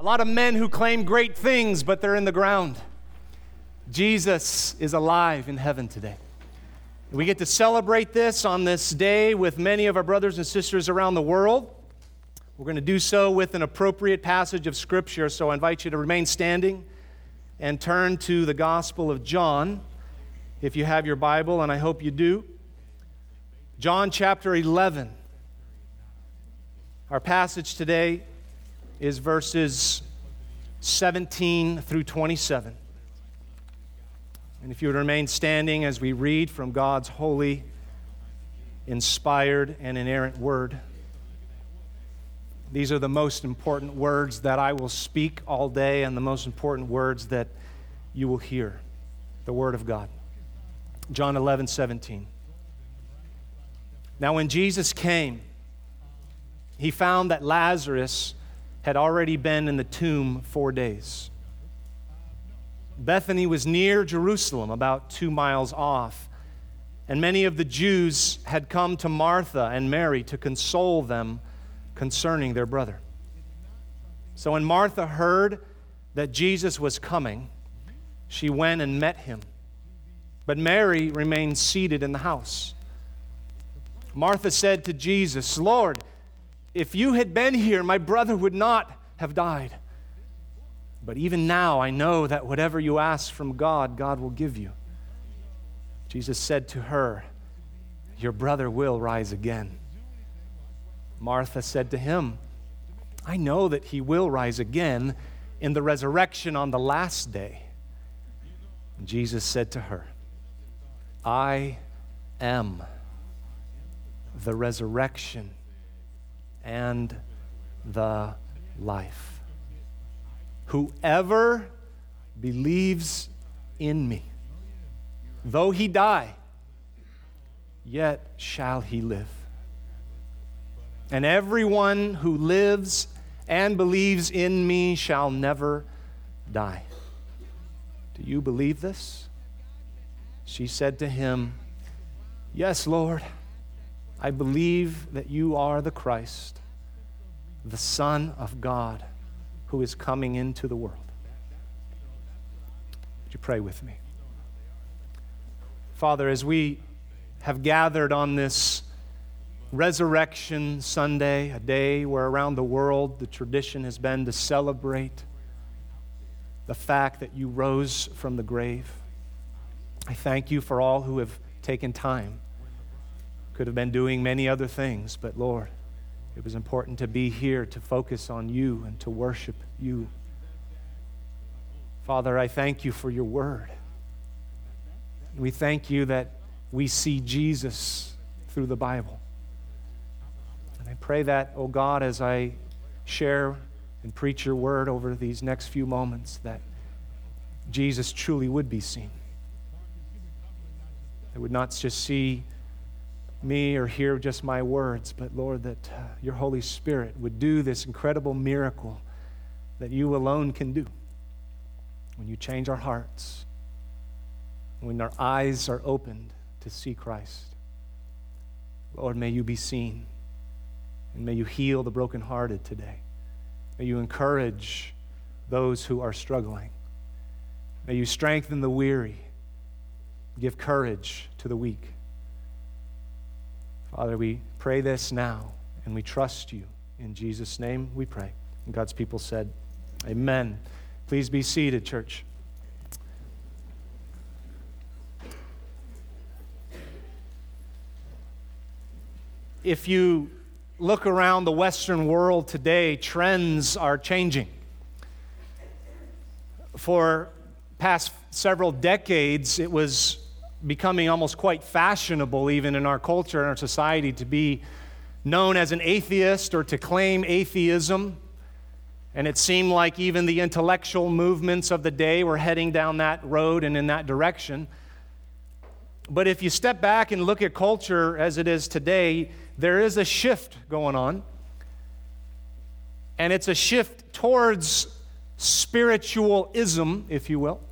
lot of men who claim great things, but they're in the ground. Jesus is alive in heaven today. We get to celebrate this on this day with many of our brothers and sisters around the world. We're going to do so with an appropriate passage of Scripture, so I invite you to remain standing and turn to the Gospel of John, if you have your Bible, and I hope you do. John chapter 11. Our passage today is verses 17 through 27. And if you would remain standing as we read from God's holy, inspired, and inerrant word. These are the most important words that I will speak all day and the most important words that you will hear. The Word of God. John 11:17. Now when Jesus came, he found that Lazarus had already been in the tomb 4 days. Bethany was near Jerusalem, about 2 miles off, and many of the Jews had come to Martha and Mary to console them concerning their brother. So when Martha heard that Jesus was coming, she went and met him. But Mary remained seated in the house. Martha said to Jesus, "Lord, if you had been here, my brother would not have died. But even now I know that whatever you ask from God, God will give you." Jesus said to her, "Your brother will rise again." Martha said to him, "I know that he will rise again in the resurrection on the last day." And Jesus said to her, "I am the resurrection and the life. Whoever believes in me, though he die, yet shall he live. And everyone who lives and believes in me shall never die." Do you believe this? She said to him, "Yes, Lord, I believe that you are the Christ, the Son of God, who is coming into the world." Would you pray with me? Father, as we have gathered on this Resurrection Sunday, a day where around the world the tradition has been to celebrate the fact that you rose from the grave, I thank you for all who have taken time. Could have been doing many other things, but Lord, it was important to be here to focus on you and to worship you. Father, I thank you for your word. We thank you that we see Jesus through the Bible. And I pray that, oh God, as I share and preach your word over these next few moments, that Jesus truly would be seen. I would not just see me or hear just my words, but Lord, that your Holy Spirit would do this incredible miracle that you alone can do. When you change our hearts, when our eyes are opened to see Christ. Lord, may you be seen, and may you heal the brokenhearted today. May you encourage those who are struggling. May you strengthen the weary, give courage to the weak. Father, we pray this now, and we trust you. In Jesus' name we pray. And God's people said, amen. Please be seated, church. If you look around the Western world today, trends are changing. For past several decades, it was becoming almost quite fashionable, even in our culture and our society, to be known as an atheist or to claim atheism. And it seemed like even the intellectual movements of the day were heading down that road and in that direction. But if you step back and look at culture as it is today, there is a shift going on. And it's a shift towards spiritualism, if you will.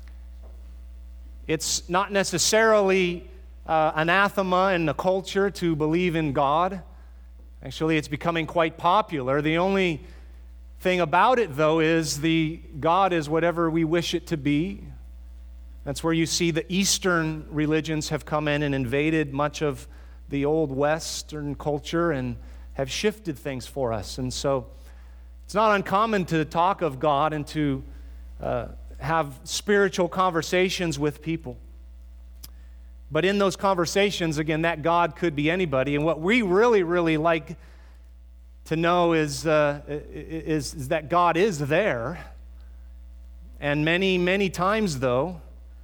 It's not necessarily anathema in the culture to believe in God. Actually, it's becoming quite popular. The only thing about it, though, is the God is whatever we wish it to be. That's where you see the Eastern religions have come in and invaded much of the old Western culture and have shifted things for us. And so it's not uncommon to talk of God and to have spiritual conversations with people. But in those conversations, again, that God could be anybody. And what we really, really like to know is that God is there. And many, many times, though,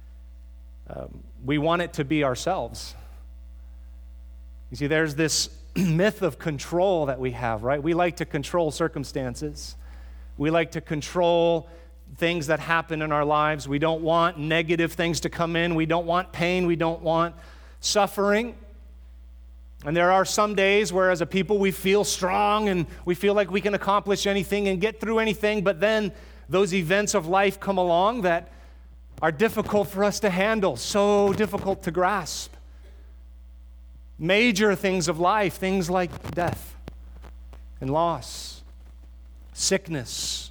we want it to be ourselves. You see, there's this myth of control that we have, right? We like to control circumstances. We like to control things that happen in our lives. We don't want negative things to come in. We don't want pain. We don't want suffering. And there are some days where as a people we feel strong and we feel like we can accomplish anything and get through anything, but then those events of life come along that are difficult for us to handle, so difficult to grasp. Major things of life, things like death and loss, sickness.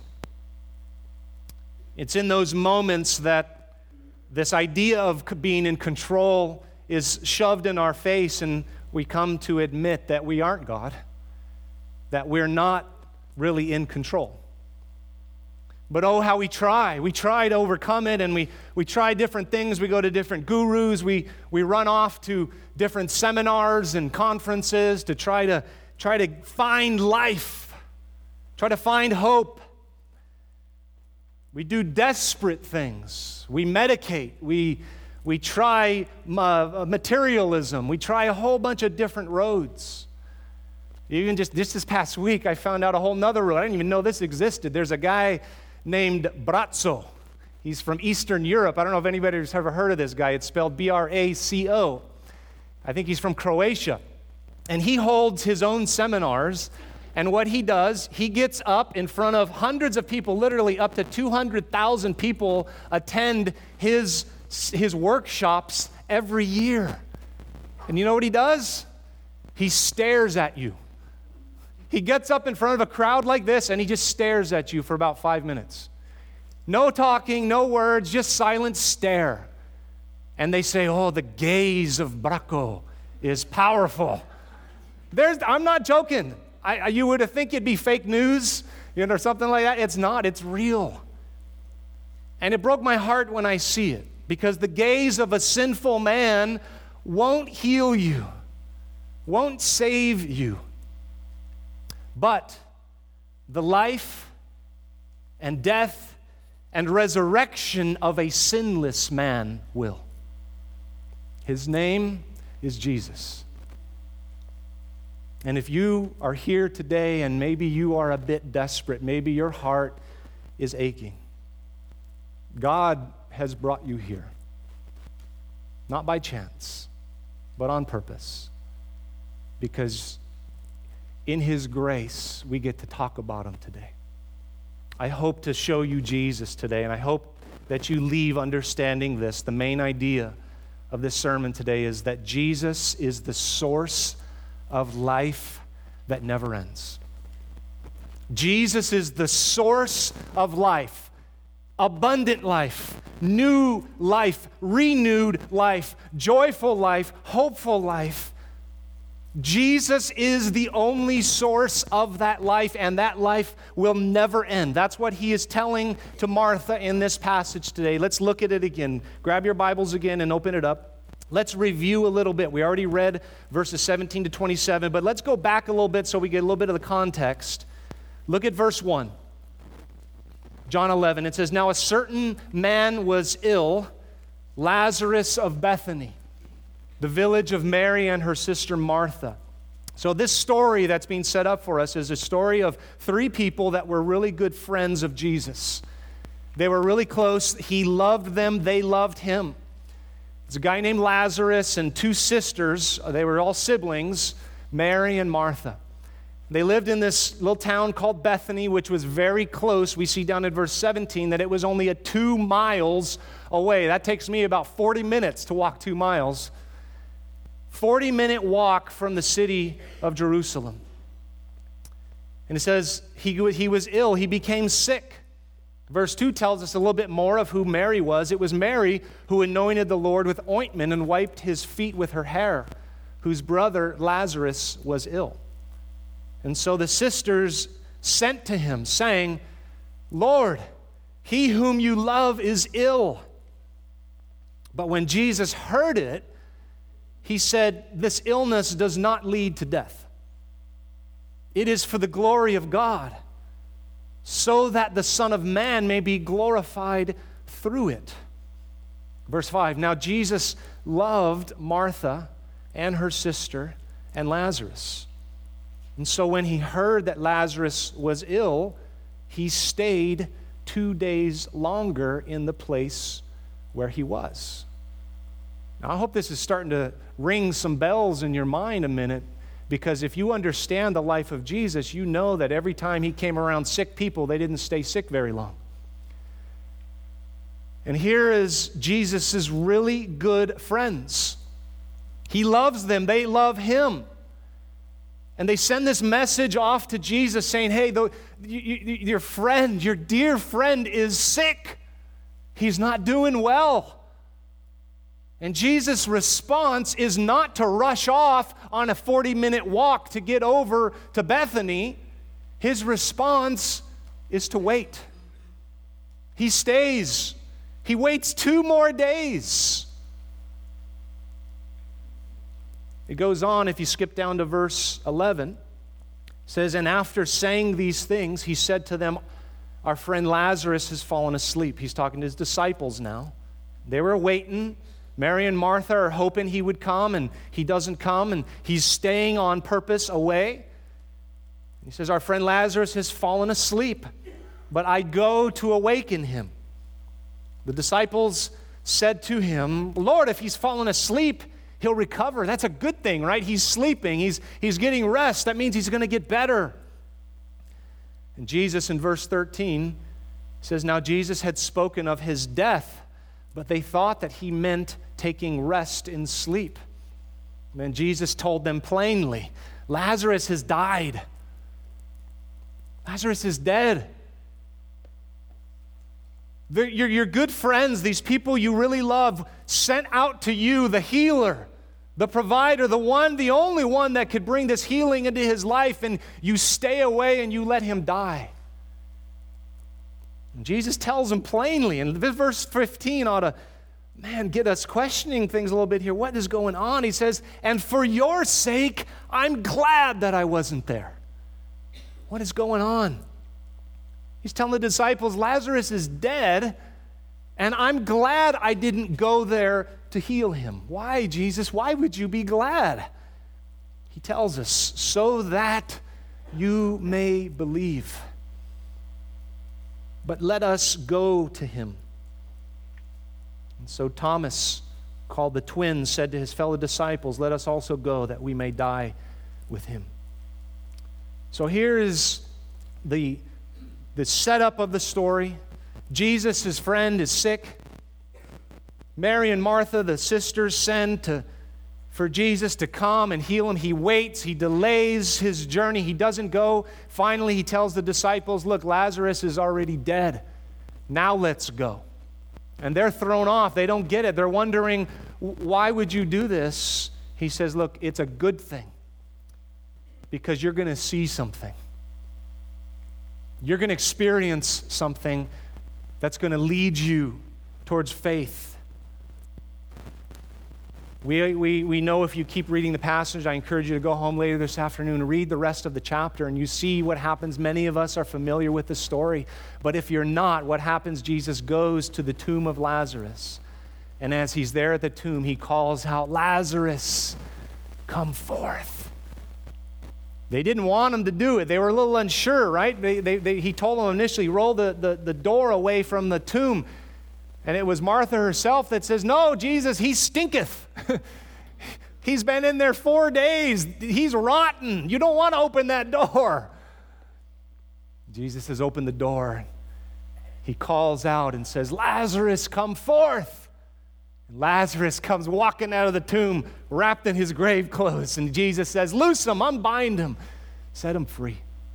It's in those moments that this idea of being in control is shoved in our face, and we come to admit that we aren't God, that we're not really in control. But oh, how we try. We try to overcome it, and we try different things. We go to different gurus. We run off to different seminars and conferences to try to find life, try to find hope. We do desperate things. We medicate. We try materialism. We try a whole bunch of different roads. Even just this past week, I found out a whole nother road. I didn't even know this existed. There's a guy named Braco. He's from Eastern Europe. I don't know if anybody's ever heard of this guy. It's spelled Braco. I think he's from Croatia. And he holds his own seminars. And what he does, he gets up in front of hundreds of people, literally up to 200,000 people attend his workshops every year. And you know what he does? He stares at you. He gets up in front of a crowd like this and he just stares at you for about 5 minutes. No talking, no words, just silent stare. And they say, oh, the gaze of Braco is powerful. I'm not joking. You would think it'd be fake news, or something like that. It's not. It's real. And it broke my heart when I see it, because the gaze of a sinful man won't heal you, won't save you. But the life and death and resurrection of a sinless man will. His name is Jesus. And if you are here today and maybe you are a bit desperate, maybe your heart is aching, God has brought you here. Not by chance, but on purpose. Because in His grace, we get to talk about Him today. I hope to show you Jesus today, and I hope that you leave understanding this. The main idea of this sermon today is that Jesus is the source of life that never ends. Jesus is the source of life, abundant life, new life, renewed life, joyful life, hopeful life. Jesus is the only source of that life, and that life will never end. That's what He is telling to Martha in this passage today. Let's look at it again. Grab your Bibles again and open it up. Let's review a little bit. We already read verses 17 to 27, but let's go back a little bit so we get a little bit of the context. Look at verse 1. John 11, it says, "Now a certain man was ill, Lazarus of Bethany, the village of Mary and her sister Martha." So this story that's being set up for us is a story of three people that were really good friends of Jesus. They were really close. He loved them. They loved Him. There's a guy named Lazarus and two sisters. They were all siblings, Mary and Martha. They lived in this little town called Bethany, which was very close. We see down in verse 17 that it was only 2 miles away. That takes me about 40 minutes to walk 2 miles. 40-minute walk from the city of Jerusalem. And it says he was ill. He became sick. Verse 2 tells us a little bit more of who Mary was. It was Mary who anointed the Lord with ointment and wiped his feet with her hair, whose brother Lazarus was ill. And so the sisters sent to him, saying, Lord, he whom you love is ill. But when Jesus heard it, he said, this illness does not lead to death. It is for the glory of God, so that the Son of Man may be glorified through it. Verse 5, now Jesus loved Martha and her sister and Lazarus. And so when he heard that Lazarus was ill, he stayed 2 days longer in the place where he was. Now, I hope this is starting to ring some bells in your mind a minute, because if you understand the life of Jesus, you know that every time he came around sick people, they didn't stay sick very long. And here is Jesus' really good friends. He loves them. They love him. And they send this message off to Jesus saying, hey, your friend, your dear friend is sick. He's not doing well. And Jesus' response is not to rush off on a 40-minute walk to get over to Bethany. His response is to wait. He stays. He waits 2 more days. It goes on, if you skip down to verse 11, it says, and after saying these things, he said to them, our friend Lazarus has fallen asleep. He's talking to his disciples now. They were waiting. Mary and Martha are hoping he would come, and he doesn't come, and he's staying on purpose away. He says, our friend Lazarus has fallen asleep, but I go to awaken him. The disciples said to him, Lord, if he's fallen asleep, he'll recover. That's a good thing, right? He's sleeping. He's getting rest. That means he's going to get better. And Jesus in verse 13 says, now Jesus had spoken of his death, but they thought that he meant taking rest in sleep. And then Jesus told them plainly, Lazarus has died. Lazarus is dead. Your good friends, these people you really love, sent out to you the healer, the provider, the only one that could bring this healing into his life, and you stay away and you let him die. And Jesus tells him plainly, and verse 15 ought to, get us questioning things a little bit here. What is going on? He says, and for your sake, I'm glad that I wasn't there. What is going on? He's telling the disciples, Lazarus is dead, and I'm glad I didn't go there to heal him. Why, Jesus? Why would you be glad? He tells us, so that you may believe. But let us go to him. And so Thomas, called the twin, said to his fellow disciples, let us also go that we may die with him. So here is the setup of the story. Jesus, his friend, is sick. Mary and Martha, the sisters, send for Jesus to come and heal him. He waits. He delays his journey. He doesn't go. Finally, he tells the disciples, look, Lazarus is already dead. Now let's go. And they're thrown off. They don't get it. They're wondering, why would you do this? He says, look, it's a good thing, because you're going to see something. You're going to experience something that's going to lead you towards faith. We know, if you keep reading the passage, I encourage you to go home later this afternoon and read the rest of the chapter, and you see what happens. Many of us are familiar with the story, but if you're not, what happens? Jesus goes to the tomb of Lazarus, and as he's there at the tomb, he calls out, Lazarus, come forth. They didn't want him to do it. They were a little unsure, right? He told them initially, roll the door away from the tomb. And it was Martha herself that says, no, Jesus, he stinketh. He's been in there 4 days. He's rotten. You don't want to open that door. Jesus has opened the door. He calls out and says, Lazarus, come forth. And Lazarus comes walking out of the tomb, wrapped in his grave clothes. And Jesus says, loose him, unbind him, set him free.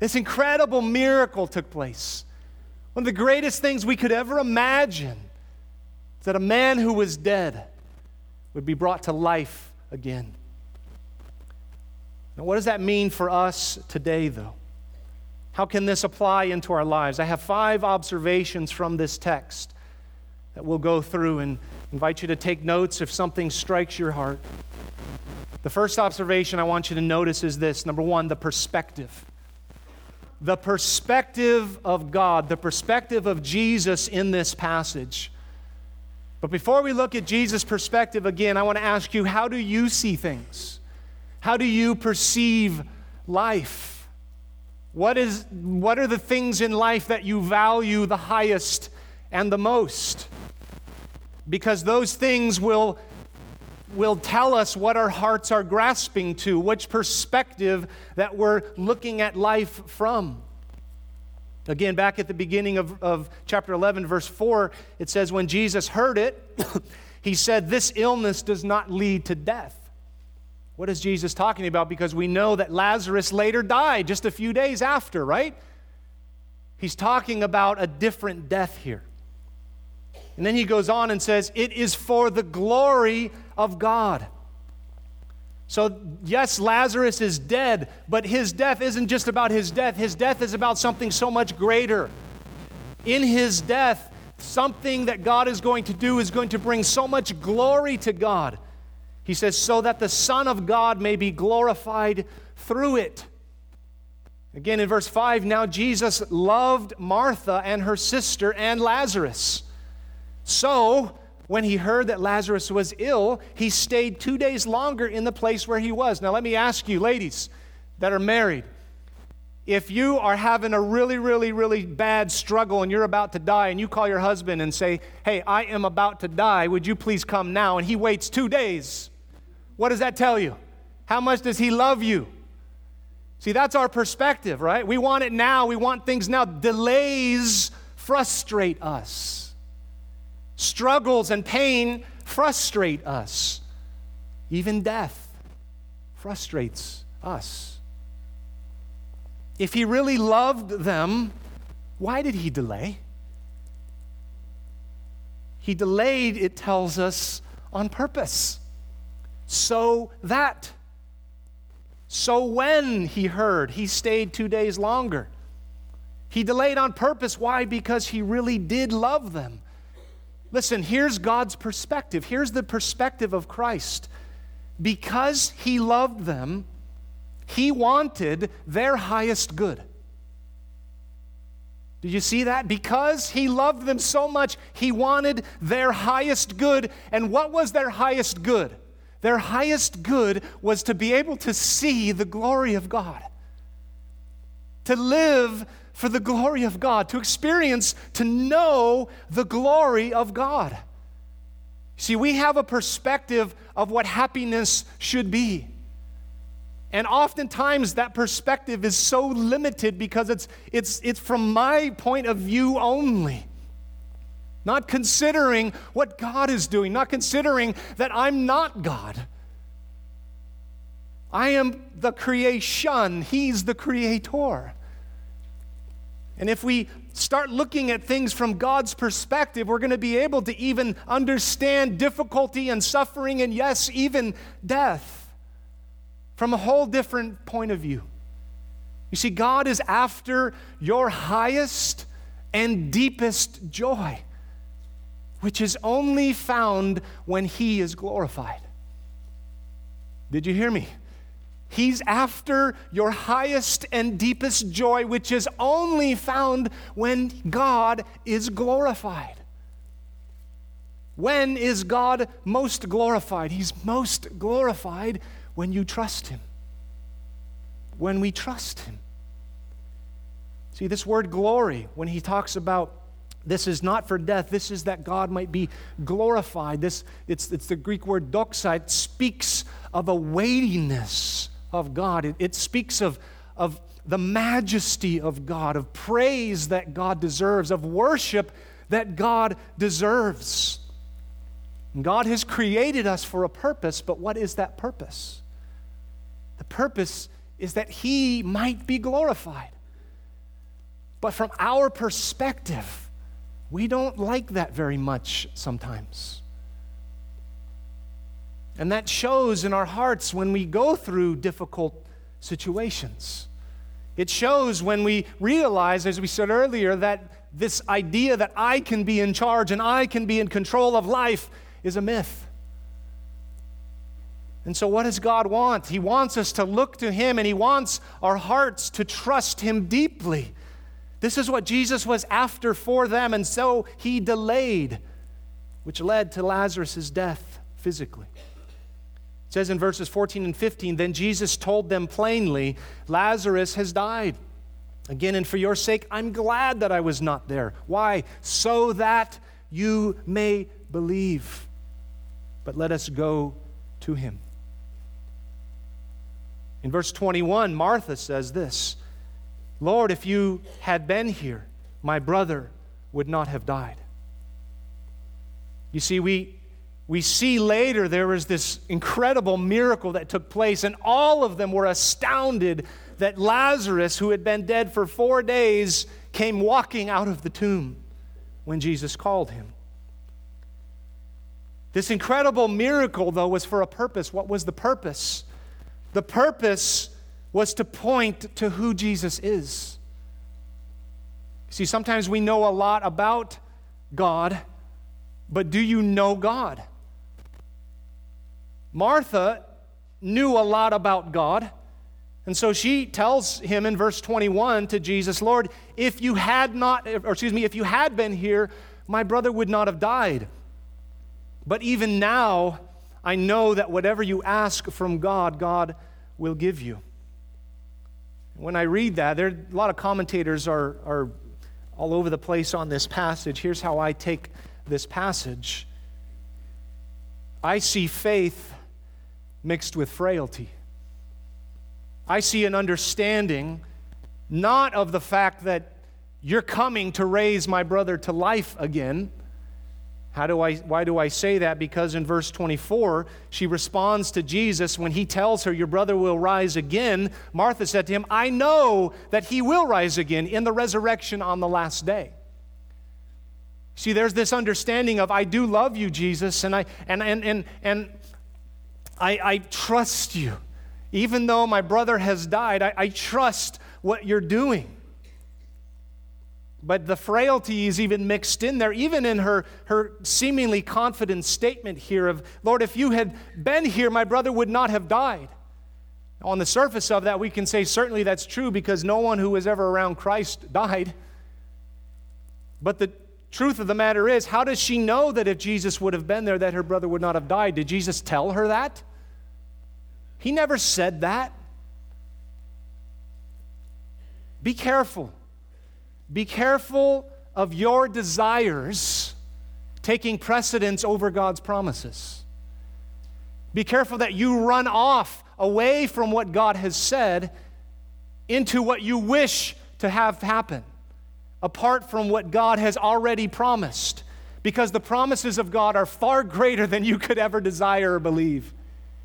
This incredible miracle took place. One of the greatest things we could ever imagine is that a man who was dead would be brought to life again. Now, what does that mean for us today, though? How can this apply into our lives? I have 5 observations from this text that we'll go through and invite you to take notes if something strikes your heart. The first observation I want you to notice is this. Number 1, the perspective. The perspective of God, the perspective of Jesus in this passage. But before we look at Jesus' perspective again, I want to ask you, how do you see things? How do you perceive life? What are the things in life that you value the highest and the most? Because those things will tell us what our hearts are grasping to, which perspective that we're looking at life from. Again, back at the beginning of chapter 11, verse 4, it says, when Jesus heard it, he said, this illness does not lead to death. What is Jesus talking about? Because we know that Lazarus later died just a few days after, right? He's talking about a different death here. And then he goes on and says, it is for the glory of God. So, yes, Lazarus is dead, but his death isn't just about his death. His death is about something so much greater. In his death, something that God is going to do is going to bring so much glory to God. He says, so that the Son of God may be glorified through it. Again, in verse 5, now Jesus loved Martha and her sister and Lazarus. So, when he heard that Lazarus was ill, he stayed 2 days longer in the place where he was. Now, let me ask you, ladies that are married, if you are having a really, really, really bad struggle and you're about to die and you call your husband and say, hey, I am about to die, would you please come now? And he waits 2 days. What does that tell you? How much does he love you? See, that's our perspective, right? We want it now. We want things now. Delays frustrate us. Struggles and pain frustrate us. Even death frustrates us. If he really loved them, why did he delay? He delayed, it tells us, on purpose. So when he heard, he stayed 2 days longer. He delayed on purpose. Why? Because he really did love them. Listen, here's God's perspective. Here's the perspective of Christ. Because he loved them, he wanted their highest good. Did you see that? Because he loved them so much, he wanted their highest good. And what was their highest good? Their highest good was to be able to see the glory of God. To live for the glory of God, to experience, to know the glory of God. See, we have a perspective of what happiness should be. And oftentimes that perspective is so limited because it's from my point of view only. Not considering what God is doing, not considering that I'm not God. I am the creation, he's the creator. And if we start looking at things from God's perspective, we're going to be able to even understand difficulty and suffering and, yes, even death from a whole different point of view. You see, God is after your highest and deepest joy, which is only found when he is glorified. Did you hear me? He's after your highest and deepest joy, which is only found when God is glorified. When is God most glorified? He's most glorified when you trust him. When we trust him. See, this word glory, when he talks about this is not for death, this is that God might be glorified. It's the Greek word doxa. It speaks of a weightiness of God. It speaks of the majesty of God, of praise that God deserves, of worship that God deserves. And God has created us for a purpose, but what is that purpose? The purpose is that he might be glorified. But from our perspective, we don't like that very much sometimes. And that shows in our hearts when we go through difficult situations. It shows when we realize, as we said earlier, that this idea that I can be in charge and I can be in control of life is a myth. And so what does God want? He wants us to look to Him, and He wants our hearts to trust Him deeply. This is what Jesus was after for them, and so He delayed, which led to Lazarus' death physically. It says in verses 14 and 15, then Jesus told them plainly, Lazarus has died. Again, and for your sake, I'm glad that I was not there. Why? So that you may believe. But let us go to him. In verse 21, Martha says this, Lord, if you had been here, my brother would not have died. You see, we see later there was this incredible miracle that took place, and all of them were astounded that Lazarus, who had been dead for 4 days, came walking out of the tomb when Jesus called him. This incredible miracle, though, was for a purpose. What was the purpose? The purpose was to point to who Jesus is. See, sometimes we know a lot about God, but do you know God? Martha knew a lot about God, and so she tells him in verse 21 to Jesus, Lord, if you had been here, my brother would not have died. But even now, I know that whatever you ask from God, God will give you. When I read that, a lot of commentators are all over the place on this passage. Here's how I take this passage. I see faith mixed with frailty. I see an understanding not of the fact that you're coming to raise my brother to life again. Why do I say that? Because in verse 24, she responds to Jesus when he tells her, your brother will rise again. Martha said to him, I know that he will rise again in the resurrection on the last day. See, there's this understanding of, I do love you, Jesus, and I trust you. Even though my brother has died, I trust what you're doing. But the frailty is even mixed in there, even in her seemingly confident statement here of, Lord, if you had been here, my brother would not have died. On the surface of that, we can say certainly that's true because no one who was ever around Christ died. But the truth of the matter is, how does she know that if Jesus would have been there, that her brother would not have died? Did Jesus tell her that? He never said that. Be careful. Be careful of your desires taking precedence over God's promises. Be careful that you run off away from what God has said into what you wish to have happen, apart from what God has already promised, because the promises of God are far greater than you could ever desire or believe.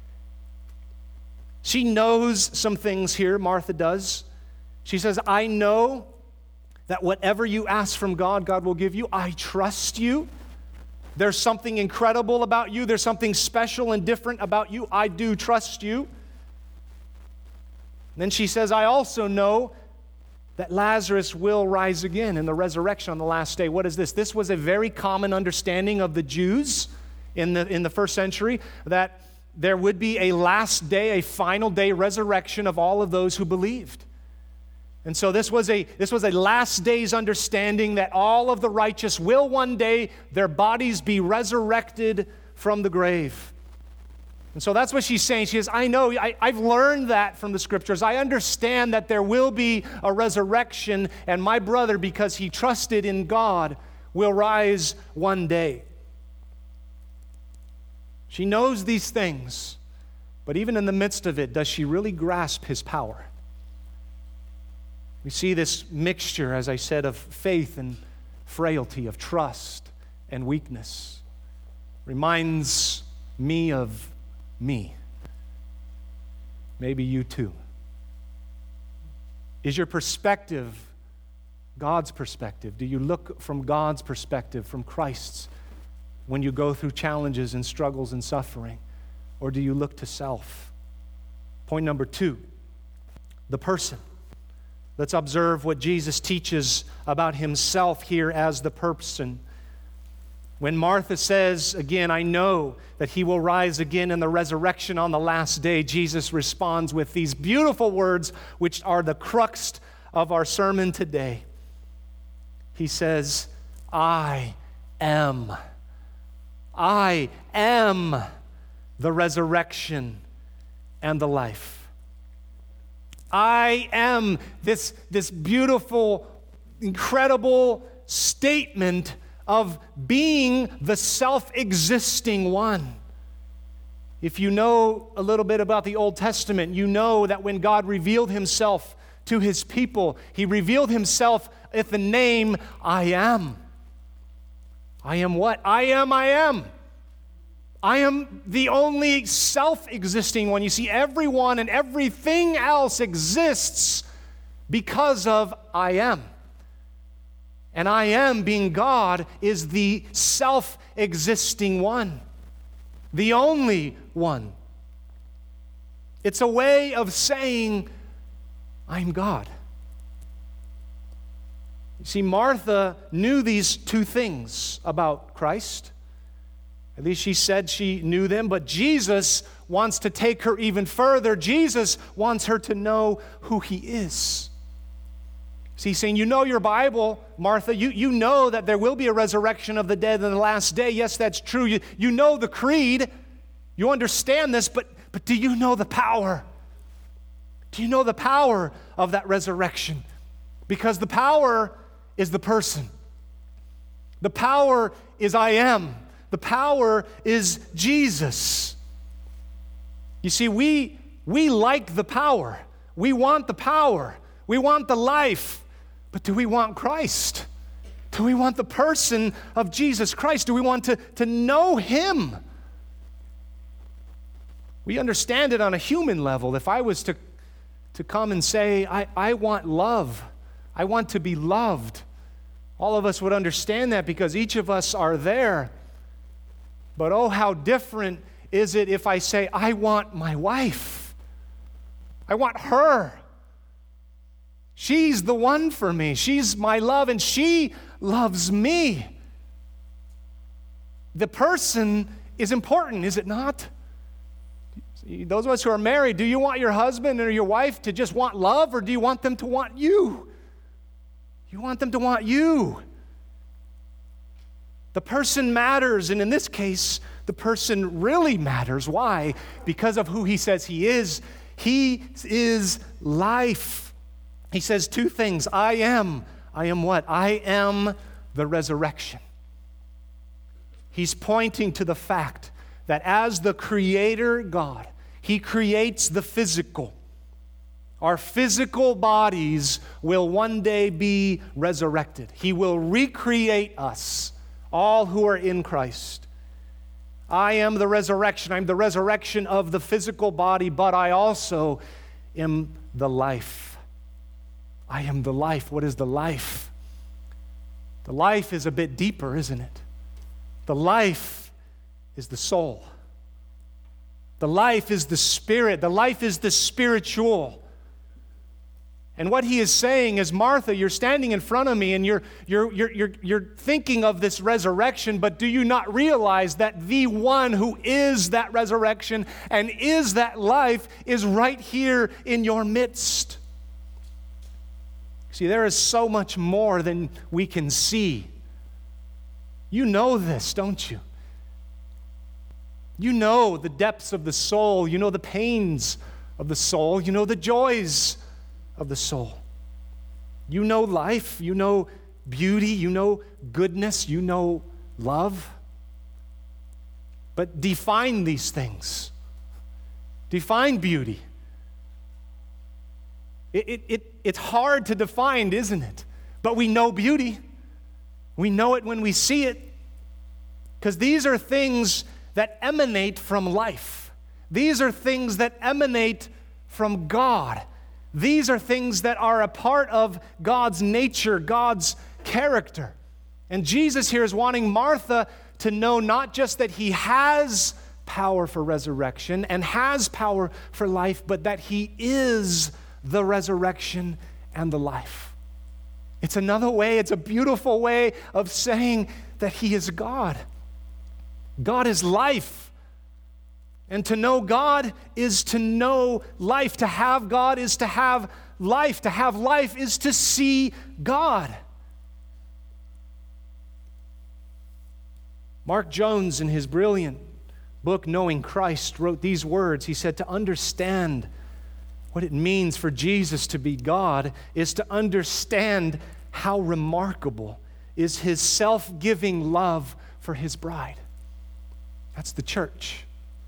She knows some things here, Martha does. She says, I know that whatever you ask from God, God will give you. I trust you. There's something incredible about you. There's something special and different about you. I do trust you. And then she says, I also know that Lazarus will rise again in the resurrection on the last day. What is this? This was a very common understanding of the Jews in the first century, that there would be a last day, a final day resurrection of all of those who believed. And so this was a last day's understanding that all of the righteous will one day, their bodies be resurrected from the grave. And so that's what she's saying. She says, I know, I've learned that from the scriptures. I understand that there will be a resurrection, and my brother, because he trusted in God, will rise one day. She knows these things, but even in the midst of it, does she really grasp his power? We see this mixture, as I said, of faith and frailty, of trust and weakness. Reminds me of me. Maybe you too. Is your perspective God's perspective? Do you look from God's perspective, from Christ's, when you go through challenges and struggles and suffering? Or do you look to self? Point number 2, the person. Let's observe what Jesus teaches about himself here as the person. When Martha says, again, I know that he will rise again in the resurrection on the last day, Jesus responds with these beautiful words, which are the crux of our sermon today. He says, I am the resurrection and the life. I am this beautiful, incredible statement of being the self-existing one. If you know a little bit about the Old Testament, you know that when God revealed himself to his people, he revealed himself with the name I am. I am what? I am. I am the only self-existing one. You see, everyone and everything else exists because of I am. And I am, being God, is the self-existing one, the only one. It's a way of saying, I'm God. You see, Martha knew these two things about Christ. At least she said she knew them, but Jesus wants to take her even further. Jesus wants her to know who he is. See, he's saying, you know your Bible, Martha. You know that there will be a resurrection of the dead in the last day. Yes, that's true. You know the creed. You understand this, but do you know the power? Do you know the power of that resurrection? Because the power is the person. The power is I am. The power is Jesus. You see, we like the power. We want the power. We want the life. But do we want Christ? Do we want the person of Jesus Christ? Do we want to know him? We understand it on a human level. If I was to come and say, I want love, I want to be loved, all of us would understand that because each of us are there. But oh, how different is it if I say, I want my wife. I want her. She's the one for me. She's my love, and she loves me. The person is important, is it not? Those of us who are married, do you want your husband or your wife to just want love, or do you want them to want you? You want them to want you. The person matters, and in this case, the person really matters. Why? Because of who he says he is. He is life. He says two things. I am what? I am the resurrection. He's pointing to the fact that as the Creator God, he creates the physical. Our physical bodies will one day be resurrected. He will recreate us, all who are in Christ. I am the resurrection. I'm the resurrection of the physical body, but I also am the life. I am the life. What is the life? The life is a bit deeper, isn't it? The life is the soul. The life is the spirit. The life is the spiritual. And what he is saying is, Martha, you're standing in front of me and you're thinking of this resurrection, but do you not realize that the one who is that resurrection and is that life is right here in your midst? See, there is so much more than we can see. You know this, don't you? You know the depths of the soul. You know the pains of the soul. You know the joys of the soul. You know life. You know beauty. You know goodness. You know love. But define these things. Define beauty. It's hard to define, isn't it? But we know beauty. We know it when we see it. Because these are things that emanate from life. These are things that emanate from God. These are things that are a part of God's nature, God's character. And Jesus here is wanting Martha to know not just that he has power for resurrection and has power for life, but that he is the resurrection and the life. It's another way, it's a beautiful way of saying that he is God. God is life. And to know God is to know life. To have God is to have life. To have life is to see God. Mark Jones, in his brilliant book, Knowing Christ, wrote these words. He said, to understand what it means for Jesus to be God is to understand how remarkable is his self-giving love for his bride. That's the church.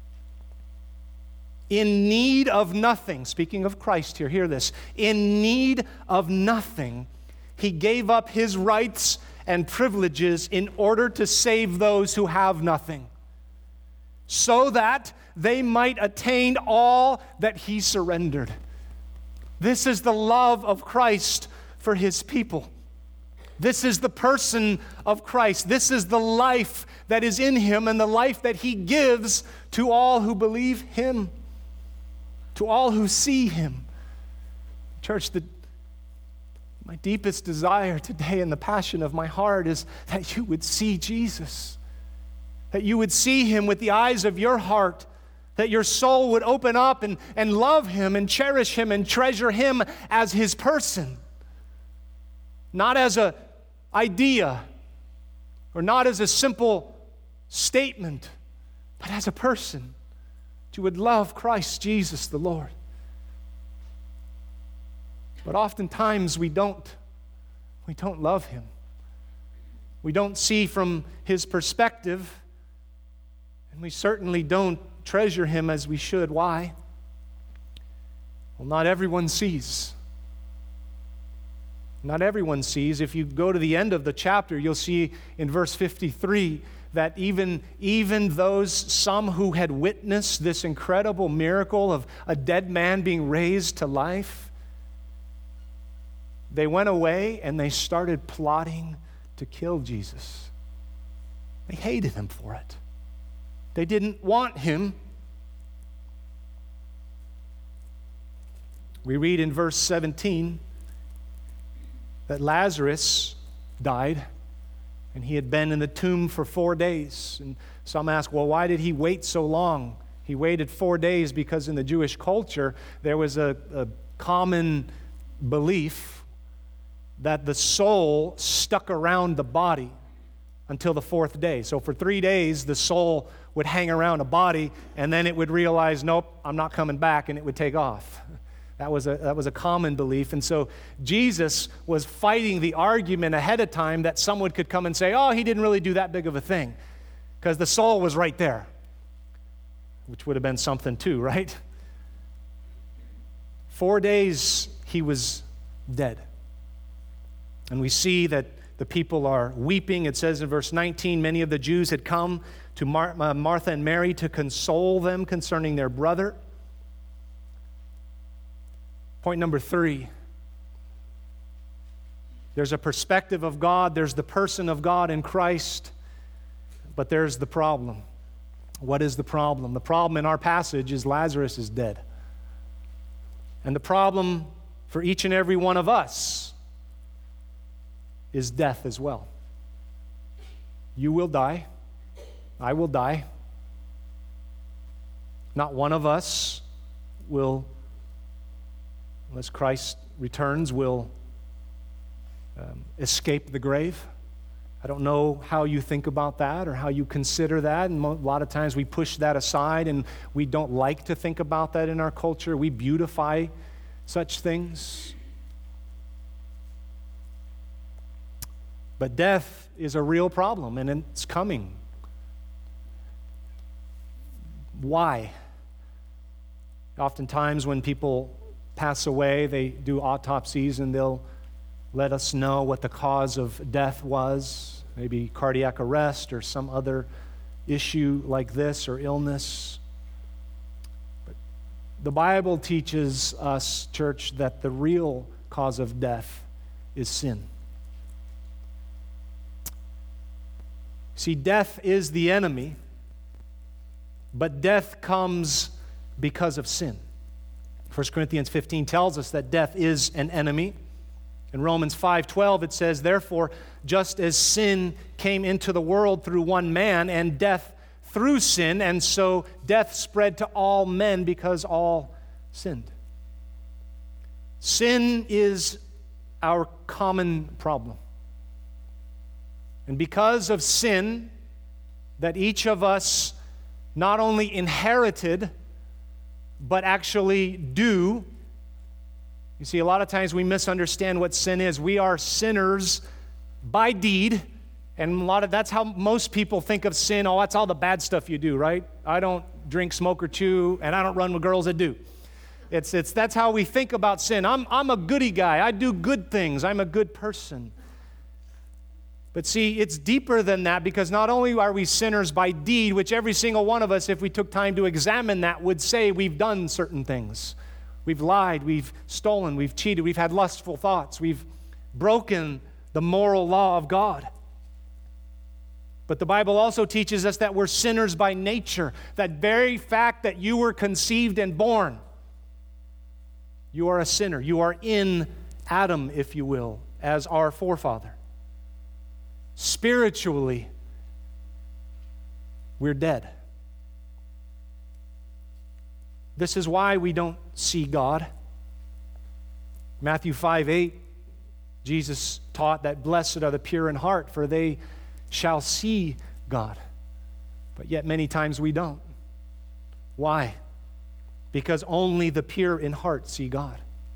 In need of nothing, speaking of Christ here, hear this. In need of nothing, he gave up his rights and privileges in order to save those who have nothing, so that they might attain all that he surrendered. This is the love of Christ for his people. This is the person of Christ. This is the life that is in him and the life that he gives to all who believe him, to all who see him. Church, my deepest desire today and the passion of my heart is that you would see Jesus, that you would see him with the eyes of your heart, that your soul would open up and love him and cherish him and treasure him as his person, not as an idea or not as a simple statement, but as a person. That you would love Christ Jesus the Lord. But oftentimes we don't love him. We don't see from his perspective, and we certainly don't treasure him as we should. Why? Well, not everyone sees. Not everyone sees. If you go to the end of the chapter, you'll see in verse 53 that even those, some who had witnessed this incredible miracle of a dead man being raised to life, they went away and they started plotting to kill Jesus. They hated him for it. They didn't want him. We read in verse 17 that Lazarus died, and he had been in the tomb for 4 days. And some ask, well, why did he wait so long? He waited 4 days because in the Jewish culture, there was a common belief that the soul stuck around the body until the 4th day. So for 3 days, the soul would hang around a body, and then it would realize, nope, I'm not coming back, and it would take off. That was a common belief. And so Jesus was fighting the argument ahead of time that someone could come and say, oh, he didn't really do that big of a thing, because the soul was right there, which would have been something too, right? 4 days he was dead. And we see that the people are weeping. It says in verse 19, many of the Jews had come to Martha and Mary to console them concerning their brother. Point number 3, there's a perspective of God, there's the person of God in Christ, but there's the problem. What is the problem? The problem in our passage is Lazarus is dead. And the problem for each and every one of us is death as well. You will die. I will die. Not one of us will, unless Christ returns, will escape the grave. I don't know how you think about that or how you consider that. And a lot of times we push that aside and we don't like to think about that in our culture. We beautify such things. But death is a real problem, and it's coming. Why? Oftentimes when people pass away, they do autopsies and they'll let us know what the cause of death was, maybe cardiac arrest or some other issue like this or illness. But The Bible teaches us, church, that the real cause of death is sin. See, death is the enemy, but death comes because of sin. 1 Corinthians 15 tells us that death is an enemy. In Romans 5:12 it says, "Therefore, just as sin came into the world through one man, and death through sin, and so death spread to all men because all sinned." Sin is our common problem. And because of sin that each of us not only inherited, but actually do. You see, a lot of times we misunderstand what sin is. We are sinners by deed, and that's how most people think of sin. Oh, that's all the bad stuff you do, right? I don't drink, smoke, or chew, and I don't run with girls that do. That's how we think about sin. I'm a goody guy. I do good things. I'm a good person. But see, it's deeper than that, because not only are we sinners by deed, which every single one of us, if we took time to examine that, would say we've done certain things. We've lied, we've stolen, we've cheated, we've had lustful thoughts, we've broken the moral law of God. But the Bible also teaches us that we're sinners by nature. That very fact that you were conceived and born, you are a sinner. You are in Adam, if you will, as our forefather. Spiritually, we're dead. This is why we don't see God. Matthew 5:8, Jesus taught that blessed are the pure in heart, for they shall see God. But yet many times we don't. Why? Because only the pure in heart see God.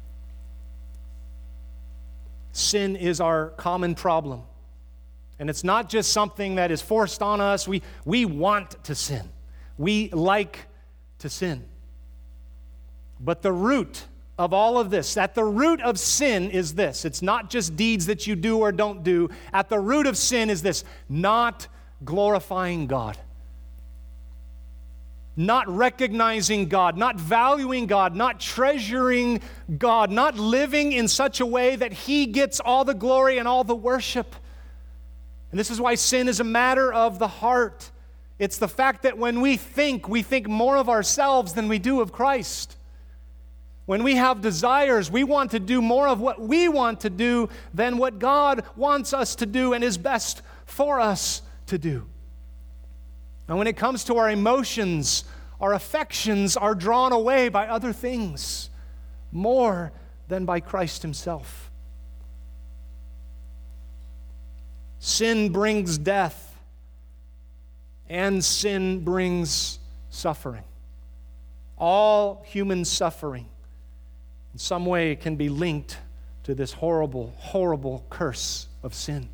Sin is our common problem. And it's not just something that is forced on us. We want to sin. We like to sin. But the root of all of this, at the root of sin is this. It's not just deeds that you do or don't do. At the root of sin is this: not glorifying God. Not recognizing God, not valuing God, not treasuring God, not living in such a way that He gets all the glory and all the worship. And this is why sin is a matter of the heart. It's the fact that when we think more of ourselves than we do of Christ. When we have desires, we want to do more of what we want to do than what God wants us to do and is best for us to do. And when it comes to our emotions, our affections are drawn away by other things more than by Christ Himself. Sin brings death, and sin brings suffering. All human suffering in some way can be linked to this horrible, horrible curse of sin.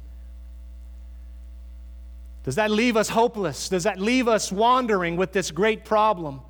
Does that leave us hopeless? Does that leave us wandering with this great problem?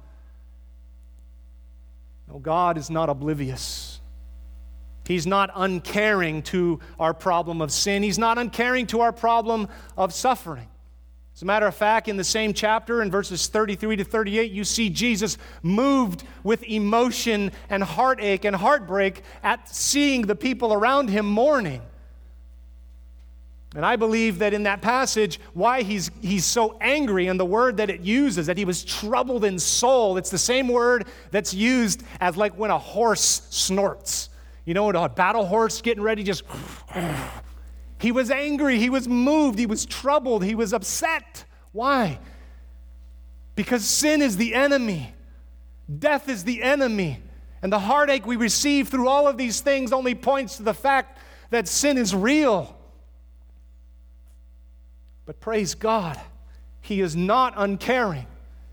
No, God is not oblivious. He's not uncaring to our problem of sin. He's not uncaring to our problem of suffering. As a matter of fact, in the same chapter, in verses 33 to 38, you see Jesus moved with emotion and heartache and heartbreak at seeing the people around Him mourning. And I believe that in that passage, why he's so angry, and the word that it uses, that He was troubled in soul, it's the same word that's used as like when a horse snorts. You know, a battle horse getting ready, just... He was angry, he was moved, he was troubled, he was upset. Why? Because sin is the enemy. Death is the enemy. And the heartache we receive through all of these things only points to the fact that sin is real. But praise God, He is not uncaring.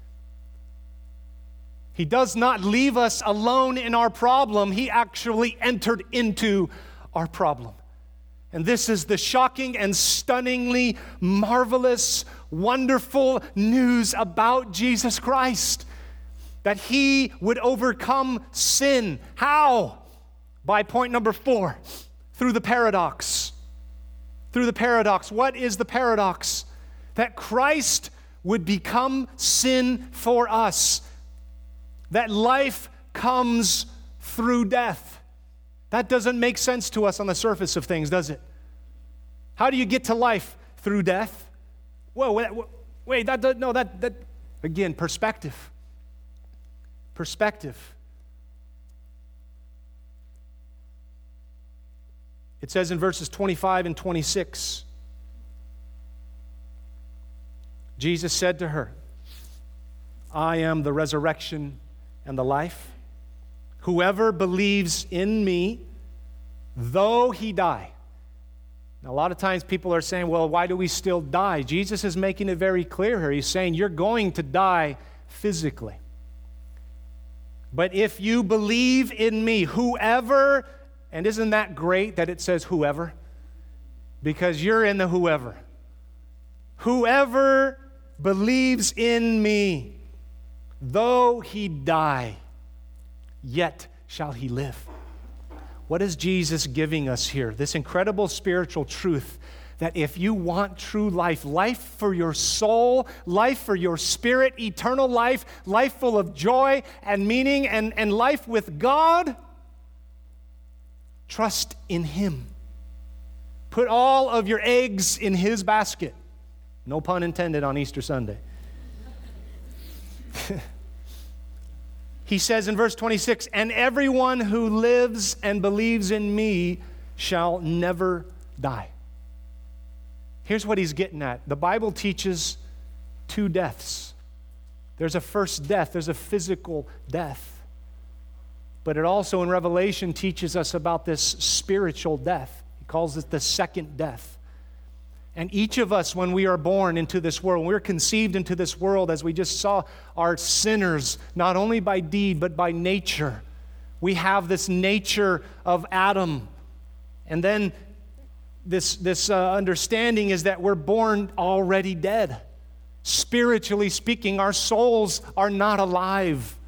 He does not leave us alone in our problem. He actually entered into our problem. And this is the shocking and stunningly marvelous, wonderful news about Jesus Christ. That He would overcome sin. How? By point number 4, through the paradox. Through the paradox. What is the paradox? That Christ would become sin for us. That life comes through death. That doesn't make sense to us on the surface of things, does it? How do you get to life? Through death? Whoa, wait, again, perspective. Perspective. It says in verses 25 and 26, Jesus said to her, I am the resurrection and the life. Whoever believes in me, though he die. Now, a lot of times people are saying, well, why do we still die? Jesus is making it very clear here. He's saying you're going to die physically. But if you believe in me, whoever, and isn't that great that it says whoever? Because you're in the whoever. Whoever believes in me, though he die, yet shall he live. What is Jesus giving us here? This incredible spiritual truth that if you want true life, life for your soul, life for your spirit, eternal life, life full of joy and meaning, and life with God, trust in him. Put all of your eggs in his basket. No pun intended on Easter Sunday. He says in verse 26, and everyone who lives and believes in me shall never die. Here's what he's getting at. The Bible teaches two deaths. There's a first death, there's a physical death. But it also in Revelation teaches us about this spiritual death. He calls it the second death. And each of us, when we are born into this world, when we're conceived into this world, as we just saw, are sinners, not only by deed, but by nature. We have this nature of Adam. And then this understanding is that we're born already dead. Spiritually speaking, our souls are not alive.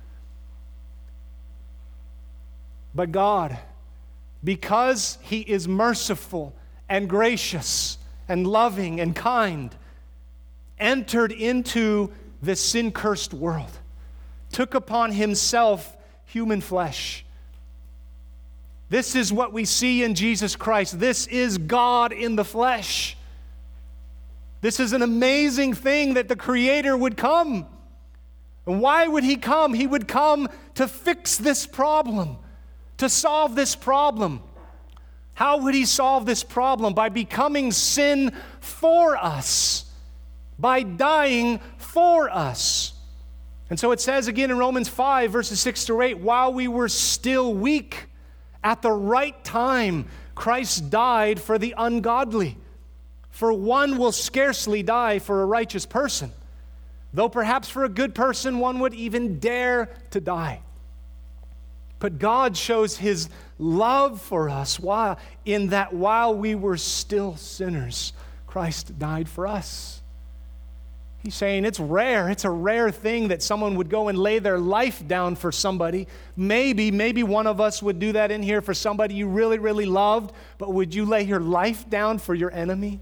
But God, because he is merciful and gracious and loving and kind, entered into this sin-cursed world, took upon himself human flesh. This is what we see in Jesus Christ. This is God in the flesh. This is an amazing thing that the Creator would come. And why would he come? He would come to fix this problem, to solve this problem. How would he solve this problem? By becoming sin for us, by dying for us. And so it says again in Romans 5, verses 6 to 8, while we were still weak, at the right time, Christ died for the ungodly. For one will scarcely die for a righteous person, though perhaps for a good person one would even dare to die. But God shows his love for us while we were still sinners, Christ died for us. He's saying it's rare. It's a rare thing that someone would go and lay their life down for somebody. Maybe one of us would do that in here for somebody you really, really loved, but would you lay your life down for your enemy?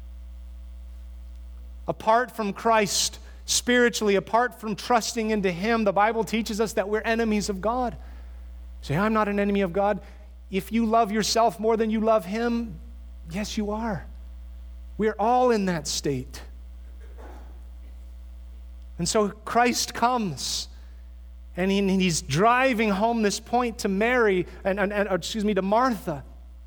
Apart from Christ, spiritually, apart from trusting into him, the Bible teaches us that we're enemies of God. Say, I'm not an enemy of God. If you love yourself more than you love him, yes, you are. We're all in that state. And so Christ comes, and he's driving home this point to Mary, to Martha,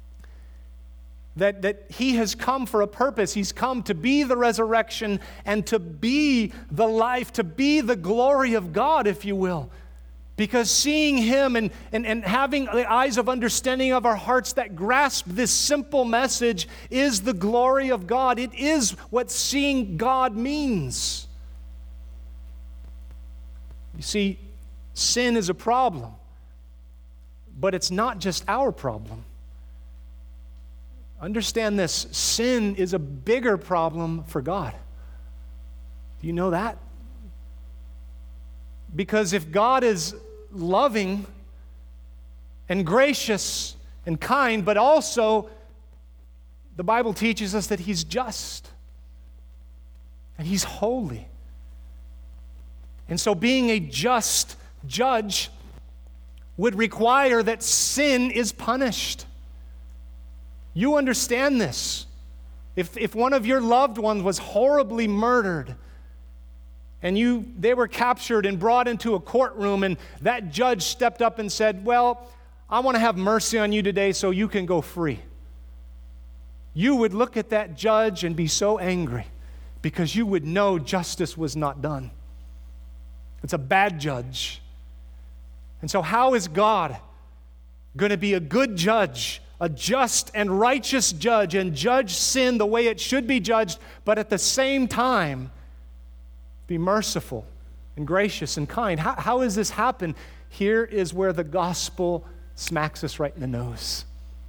that he has come for a purpose. He's come to be the resurrection and to be the life, to be the glory of God, if you will. Because seeing him and having the eyes of understanding of our hearts that grasp this simple message is the glory of God. It is what seeing God means. You see, sin is a problem, but it's not just our problem. Understand this, sin is a bigger problem for God. Do you know that? Because if God is loving and gracious and kind, but also the Bible teaches us that he's just and he's holy. And so being a just judge, would require that sin is punished. You understand this. If one of your loved ones was horribly murdered, and they were captured and brought into a courtroom, and that judge stepped up and said, well, I want to have mercy on you today so you can go free. You would look at that judge and be so angry because you would know justice was not done. It's a bad judge. And so how is God going to be a good judge, a just and righteous judge, and judge sin the way it should be judged, but at the same time be merciful and gracious and kind? How does this happen? Here is where the gospel smacks us right in the nose.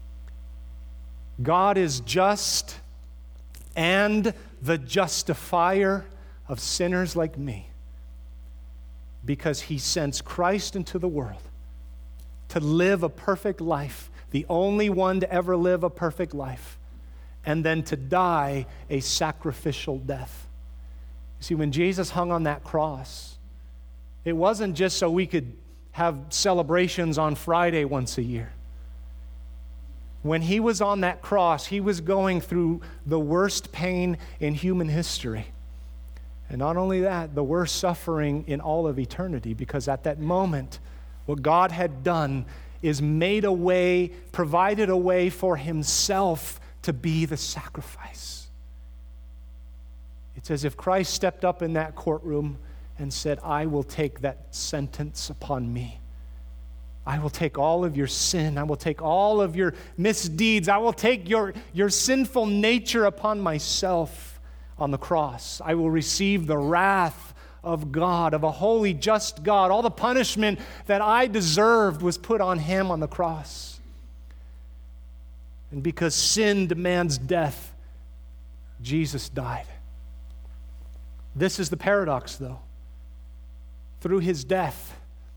God is just and the justifier of sinners like me, because he sends Christ into the world to live a perfect life, the only one to ever live a perfect life, and then to die a sacrificial death. You see, when Jesus hung on that cross, it wasn't just so we could have celebrations on Friday once a year. When he was on that cross, he was going through the worst pain in human history. And not only that, the worst suffering in all of eternity, because at that moment, what God had done is made a way, provided a way for himself to be the sacrifice. It's as if Christ stepped up in that courtroom and said, I will take that sentence upon me. I will take all of your sin. I will take all of your misdeeds. I will take your sinful nature upon myself on the cross. I will receive the wrath of God, of a holy, just God. All the punishment that I deserved was put on him on the cross. And because sin demands death, Jesus died. This is the paradox, though. Through his death,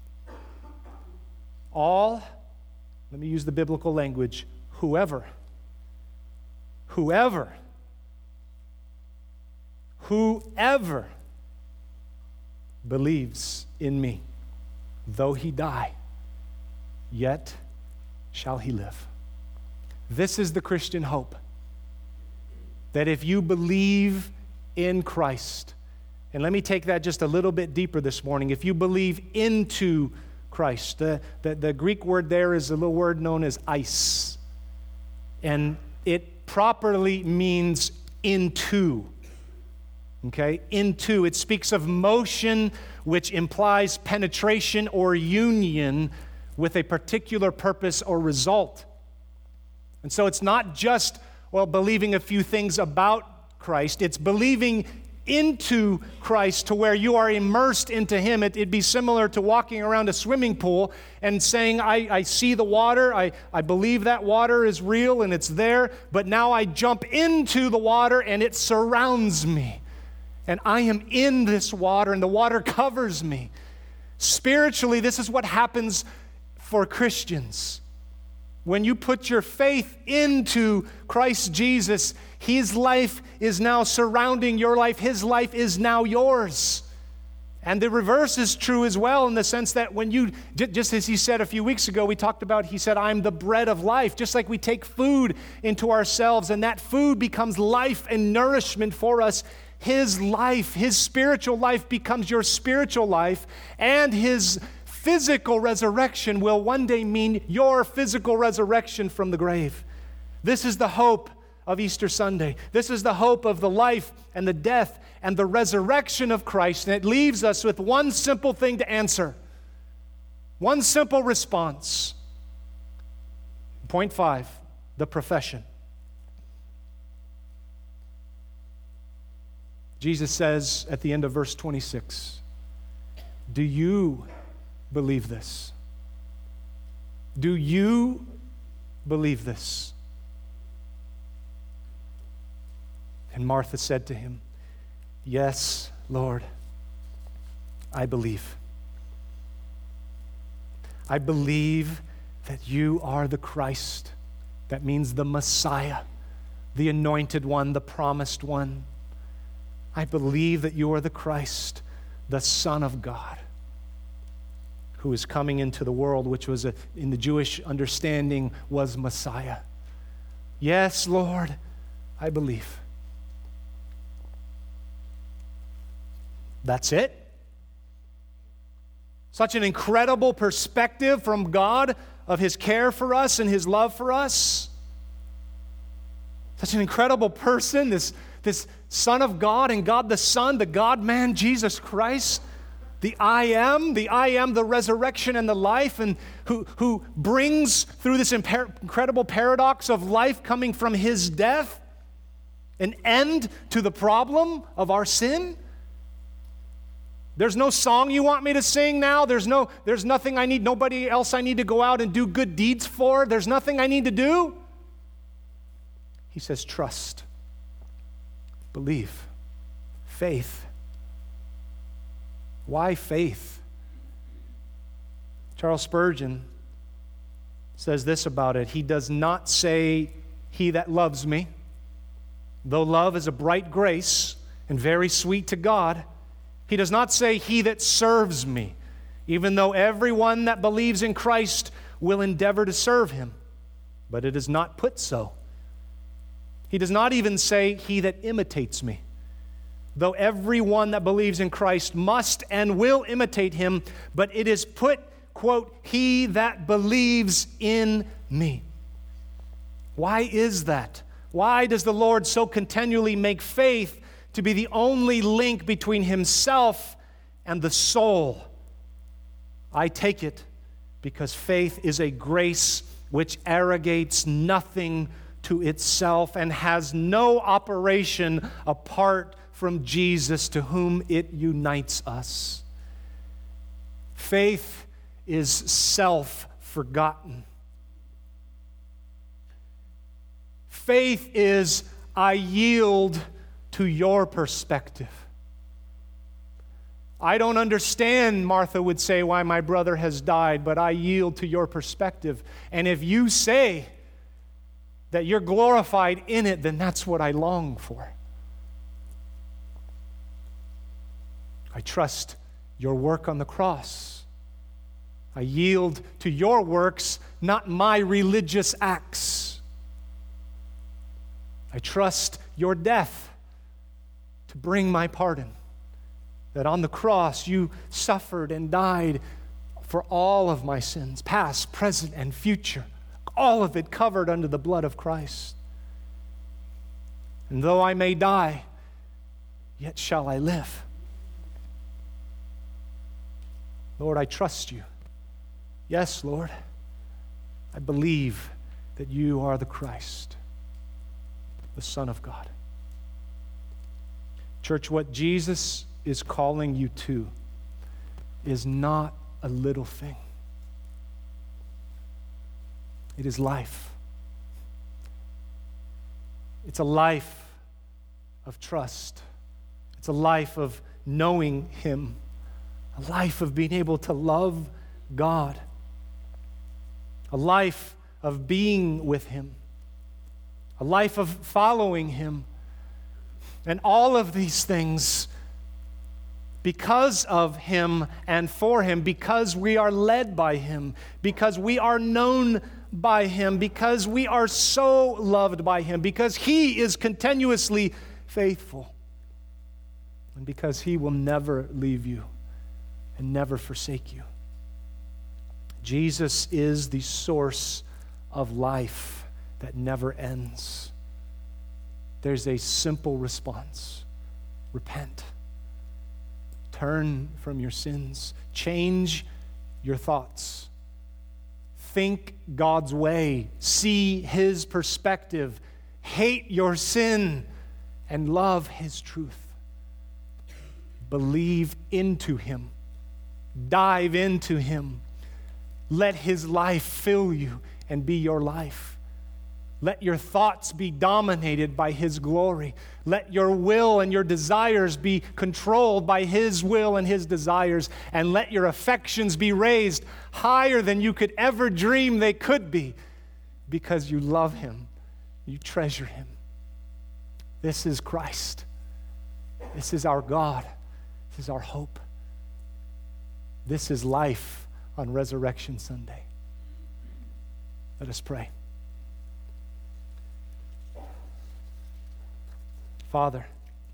let me use the biblical language, whoever believes in me, though he die, yet shall he live. This is the Christian hope, that if you believe in Christ, and let me take that just a little bit deeper this morning, if you believe into Christ, the Greek word there is a little word known as eis, and it properly means into. Okay, into. It speaks of motion, which implies penetration or union with a particular purpose or result. And so it's not just, believing a few things about Christ. It's believing into Christ to where you are immersed into him. It'd be similar to walking around a swimming pool and saying, I see the water, I believe that water is real and it's there, but now I jump into the water and it surrounds me. And I am in this water, and the water covers me. Spiritually, this is what happens for Christians. When you put your faith into Christ Jesus, his life is now surrounding your life. His life is now yours. And the reverse is true as well, in the sense that when you, just as he said a few weeks ago, he said, I'm the bread of life. Just like we take food into ourselves, and that food becomes life and nourishment for us. His life, his spiritual life becomes your spiritual life, and his physical resurrection will one day mean your physical resurrection from the grave. This is the hope of Easter Sunday. This is the hope of the life and the death and the resurrection of Christ, and it leaves us with one simple thing to answer, one simple response. Point 5, the profession. Jesus says at the end of verse 26, do you believe this? Do you believe this? And Martha said to him, yes, Lord, I believe. I believe that you are the Christ. That means the Messiah, the anointed one, the promised one. I believe that you are the Christ, the Son of God, who is coming into the world, which was, in the Jewish understanding, was Messiah. Yes, Lord, I believe. That's it. Such an incredible perspective from God of His care for us and His love for us. Such an incredible person, this Son of God and God the Son, the God-man, Jesus Christ, the I am, the resurrection and the life, and who brings through this incredible paradox of life coming from His death an end to the problem of our sin. There's no song you want me to sing now. There's nothing nobody else I need to go out and do good deeds for. There's nothing I need to do. He says, trust, believe, faith. Why faith? Charles Spurgeon says this about it. He does not say, he that loves me, though love is a bright grace and very sweet to God. He does not say, he that serves me, even though everyone that believes in Christ will endeavor to serve Him. But it is not put so. He does not even say, he that imitates me, though everyone that believes in Christ must and will imitate Him, but it is put, quote, he that believes in me. Why is that? Why does the Lord so continually make faith to be the only link between Himself and the soul? I take it because faith is a grace which arrogates nothing to itself and has no operation apart from Jesus, to whom it unites us. Faith is self-forgotten. Faith is, I yield to your perspective. I don't understand, Martha would say, why my brother has died, but I yield to your perspective. And if you say that you're glorified in it, then that's what I long for. I trust your work on the cross. I yield to your works, not my religious acts. I trust your death to bring my pardon. That on the cross you suffered and died for all of my sins, past, present, and future. All of it covered under the blood of Christ. And though I may die, yet shall I live. Lord, I trust you. Yes, Lord, I believe that you are the Christ, the Son of God. Church, what Jesus is calling you to is not a little thing. It is life. It's a life of trust. It's a life of knowing Him. A life of being able to love God. A life of being with Him. A life of following Him. And all of these things because of Him and for Him, because we are led by Him, because we are known by Him, because we are so loved by Him, because He is continuously faithful, and because He will never leave you and never forsake you. Jesus is the source of life that never ends. There's a simple response. Repent. Turn from your sins. Change your thoughts. Think God's way. See His perspective. Hate your sin and love His truth. Believe into Him. Dive into Him. Let His life fill you and be your life. Let your thoughts be dominated by His glory. Let your will and your desires be controlled by His will and His desires. And let your affections be raised higher than you could ever dream they could be, because you love Him. You treasure Him. This is Christ. This is our God. This is our hope. This is life on Resurrection Sunday. Let us pray. Father,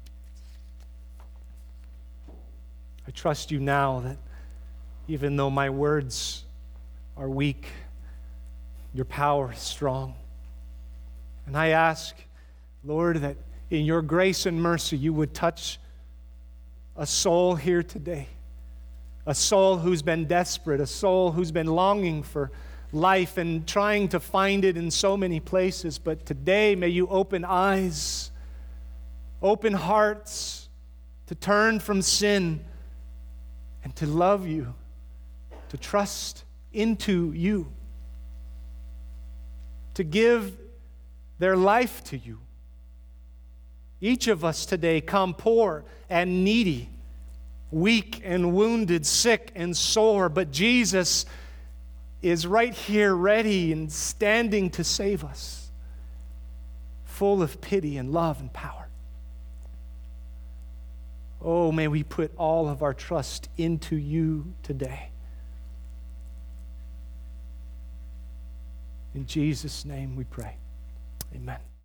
I trust you now that even though my words are weak, your power is strong. And I ask, Lord, that in your grace and mercy you would touch a soul here today, a soul who's been desperate, a soul who's been longing for life and trying to find it in so many places. But today, may you open eyes, open hearts to turn from sin and to love you, to trust into you, to give their life to you. Each of us today come poor and needy, weak and wounded, sick and sore, but Jesus is right here ready and standing to save us, full of pity and love and power. Oh, may we put all of our trust into you today. In Jesus' name we pray. Amen.